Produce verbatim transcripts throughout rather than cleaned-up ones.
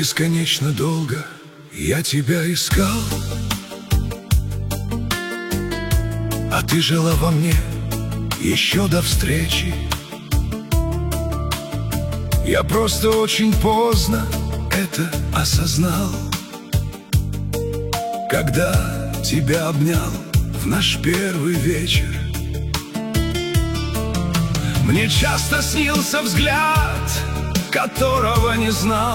бесконечно долго я тебя искал, а ты жила во мне еще до встречи. Я просто очень поздно это осознал, когда тебя обнял в наш первый вечер. Мне часто снился взгляд, которого не знал,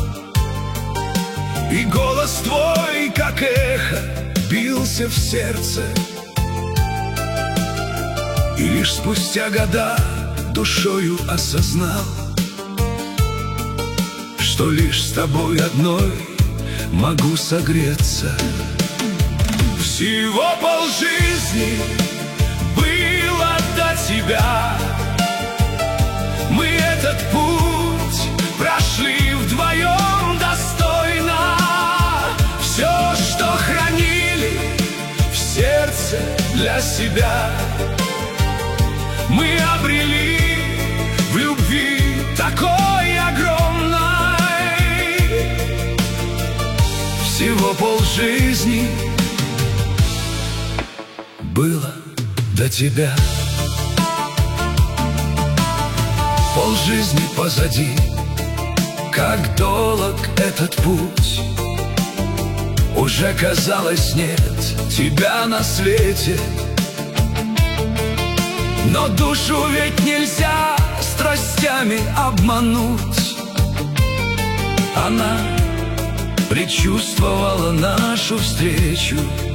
и голос твой, как эхо, бился в сердце. И лишь спустя года душою осознал, что лишь с тобой одной могу согреться. Всего полжизни было до тебя. Мы этот путь прошли вдвоем достойно. Все, что хранили в сердце для себя, мы обрели в любви такой огромной. Всего полжизни было до тебя. Полжизни позади, как долг этот путь. Уже казалось, нет тебя на свете. Но душу ведь нельзя страстями обмануть. Она предчувствовала нашу встречу.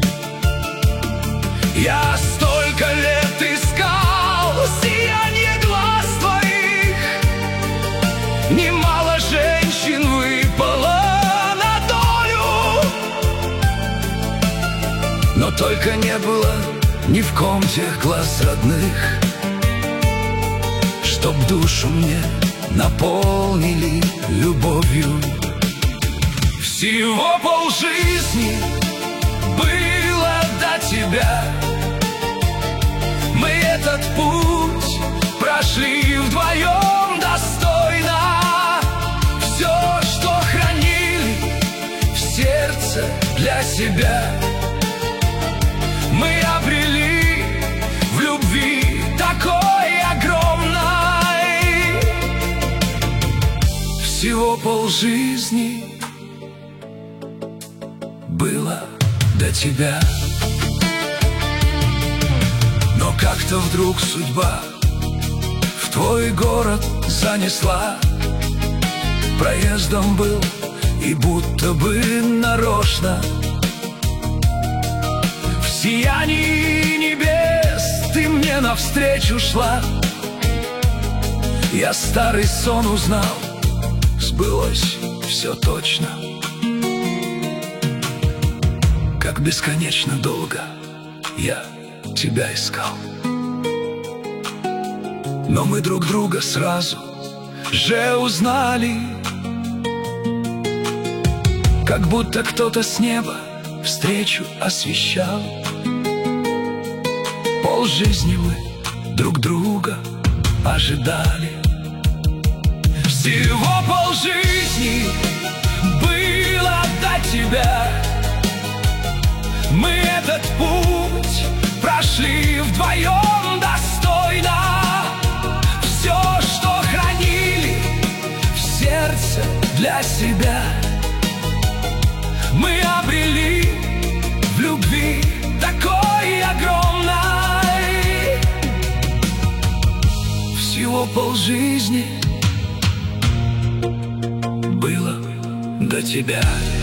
Я столько лет искал сияние глаз твоих, немало женщин выпало на долю, но только не было ни в ком тех глаз родных, чтоб душу мне наполнили любовью. Всего полжизни было до тебя. Мы этот путь прошли вдвоем достойно. Все, что хранили в сердце для себя, мы обрели в любви такой огромной. Всего полжизни было до тебя. Но как-то вдруг судьба в твой город занесла. Проездом был и будто бы нарочно. В сиянии небес ты мне навстречу шла. Я старый сон узнал, сбылось все точно. Как бесконечно долго я тебя искал, но мы друг друга сразу же узнали, как будто кто-то с неба встречу освещал. Полжизни мы друг друга ожидали. Всего полжизни было до тебя. Мы этот путь прошли вдвоем достойно. Все, что хранили в сердце для себя, мы обрели в любви такой огромной. Всего полжизни было до тебя.